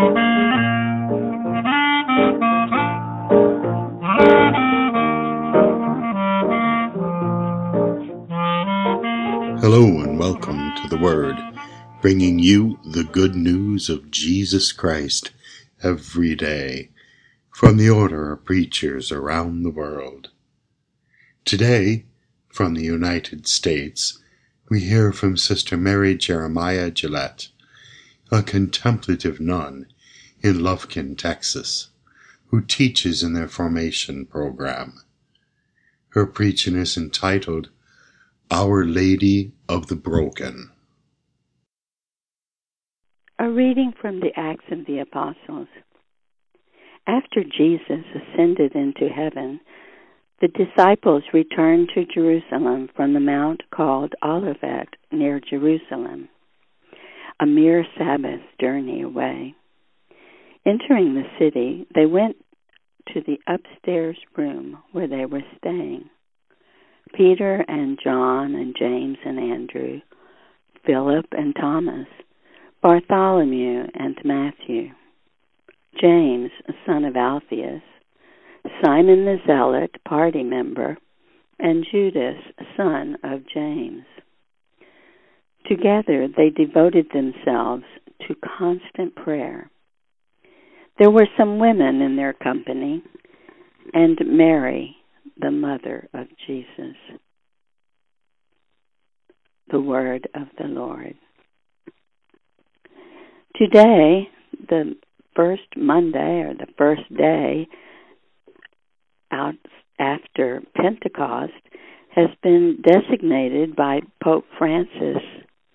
Hello and welcome to The Word, bringing you the good news of Jesus Christ every day from the order of preachers around the world. Today, from the United States, we hear from Sister Mary Jeremiah Gillette, a contemplative nun in Lufkin, Texas, who teaches in their formation program. Her preaching is entitled Our Lady of the Broken. A reading from the Acts of the Apostles. After Jesus ascended into heaven, the disciples returned to Jerusalem from the mount called Olivet near Jerusalem, a mere Sabbath journey away. Entering the city, they went to the upstairs room where they were staying. Peter and John and James and Andrew, Philip and Thomas, Bartholomew and Matthew, James, son of Alphaeus, Simon the Zealot, party member, and Judas, son of James. Together they devoted themselves to constant prayer. There were some women in their company, and Mary, the mother of Jesus. The word of the Lord. Today, the first Monday, or the first day out after Pentecost, has been designated by Pope Francis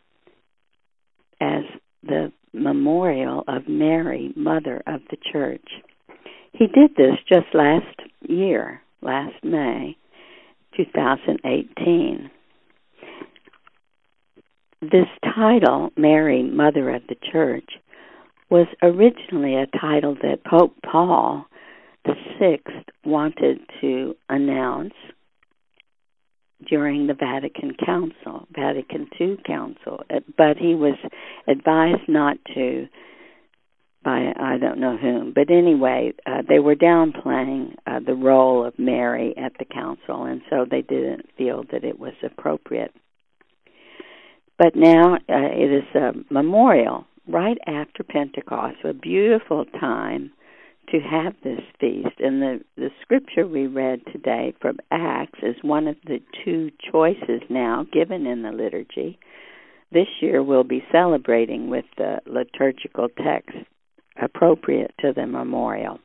as the memorial of Mary, Mother of the Church. He did this just last May 2018. This title, Mary, Mother of the Church, was originally a title that Pope Paul VI wanted to announce during the Vatican II Council, but he was advised not to by I don't know whom. But anyway, they were downplaying the role of Mary at the council, and so they didn't feel that it was appropriate. But now it is a memorial right after Pentecost, a beautiful time to have this feast. And the scripture we read today from Acts is one of the two choices now given in the liturgy. This year we'll be celebrating with the liturgical text appropriate to the memorial.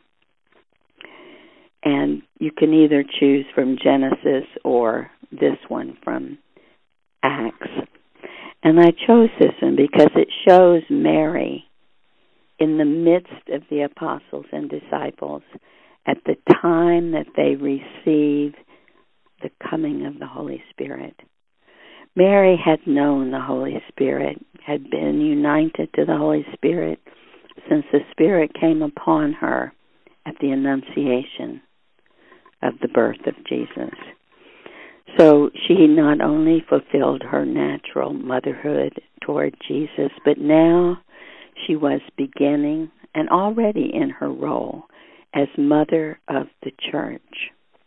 And you can either choose from Genesis or this one from Acts. And I chose this one because it shows Mary in the midst of the apostles and disciples at the time that they receive the coming of the Holy Spirit. Mary had known the Holy Spirit, had been united to the Holy Spirit since the Spirit came upon her at the Annunciation of the birth of Jesus. So she not only fulfilled her natural motherhood toward Jesus, but now she was beginning and already in her role as Mother of the Church.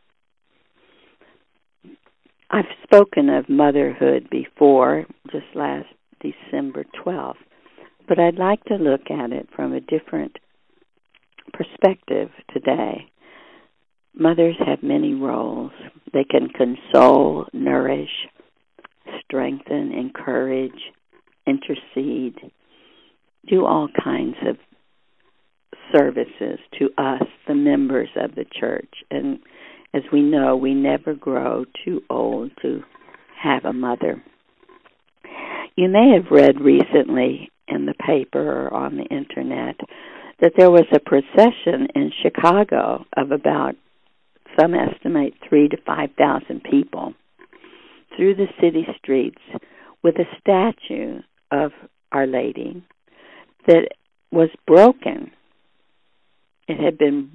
I've spoken of motherhood before, just last December 12th, but I'd like to look at it from a different perspective today. Mothers have many roles. They can console, nourish, strengthen, encourage, intercede, do all kinds of services to us, the members of the church. And as we know, we never grow too old to have a mother. You may have read recently in the paper or on the internet that there was a procession in Chicago of about, some estimate, 3,000 to 5,000 people through the city streets with a statue of Our Lady that was broken. It had been,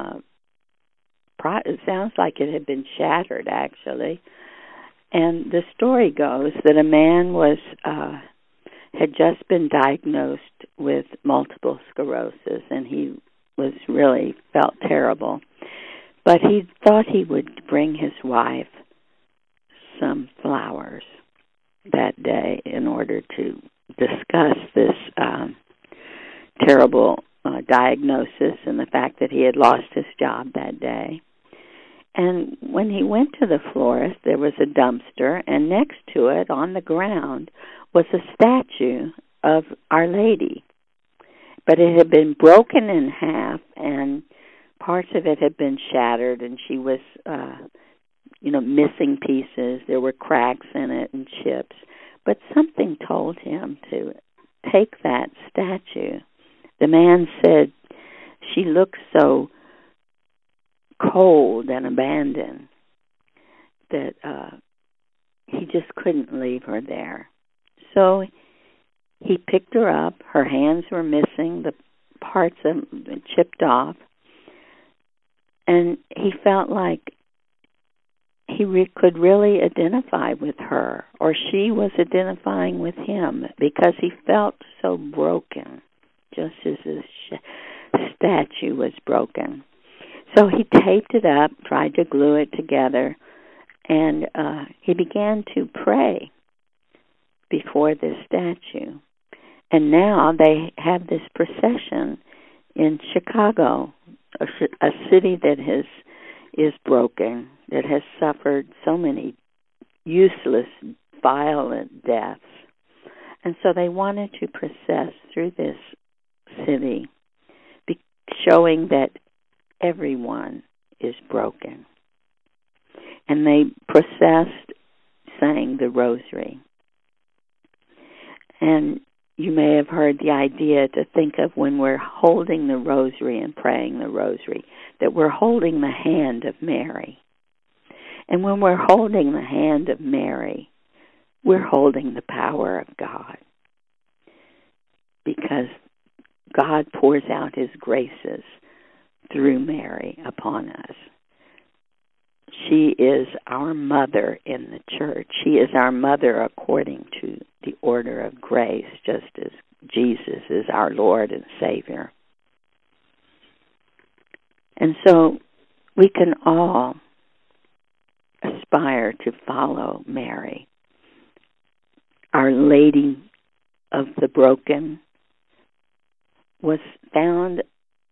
it sounds like it had been shattered, actually. And the story goes that a man had just been diagnosed with multiple tuberculosis, and he was really felt terrible. But he thought he would bring his wife some flowers that day in order to discuss this terrible diagnosis and the fact that he had lost his job that day. And when he went to the florist, there was a dumpster, and next to it on the ground was a statue of Our Lady. But it had been broken in half, and parts of it had been shattered, and she was, missing pieces. There were cracks in it and chips. But something told him to take that statue. The man said, she looks so cold and abandoned that he just couldn't leave her there. So he picked her up. Her hands were missing. The parts of them chipped off. And he felt like he could really identify with her, or she was identifying with him, because he felt so broken, just as his statue was broken. So he taped it up, tried to glue it together, and he began to pray before this statue. And now they have this procession in Chicago, a city that is broken, that has suffered so many useless, violent deaths. And so they wanted to process through this city, showing that everyone is broken. And they processed saying the rosary. And you may have heard the idea to think of when we're holding the rosary and praying the rosary, that we're holding the hand of Mary. And when we're holding the hand of Mary, we're holding the power of God, because God pours out his graces through Mary upon us. She is our mother in the church. She is our mother according to the order of grace, just as Jesus is our Lord and Savior. And so we can all aspire to follow Mary, Our Lady of the broken, was found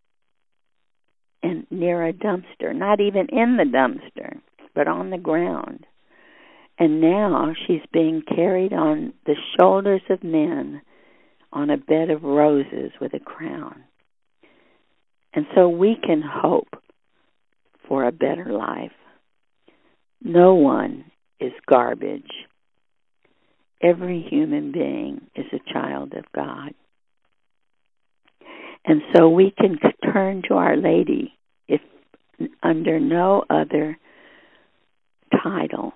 near a dumpster, not even in the dumpster, but on the ground. And now she's being carried on the shoulders of men on a bed of roses with a crown. And so we can hope for a better life. No one is garbage. Every human being is a child of God. And so we can turn to Our Lady, if under no other title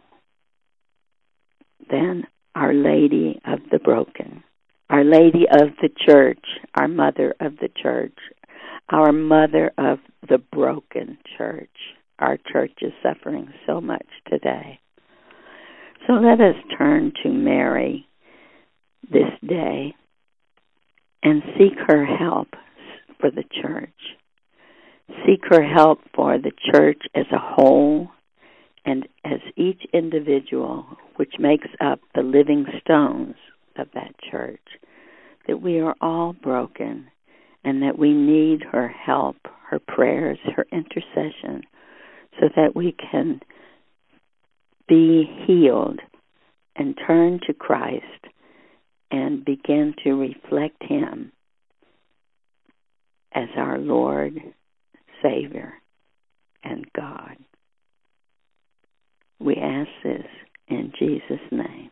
than Our Lady of the broken, Our Lady of the church, our Mother of the church, our Mother of the broken church. Our church is suffering so much today. So let us turn to Mary this day and seek her help for the church. Seek her help for the church as a whole and as each individual, which makes up the living stones of that church, that we are all broken and that we need her help, her prayers, her intercession, so that we can be healed and turn to Christ and begin to reflect him as our Lord, Savior, and God. We ask this in Jesus' name.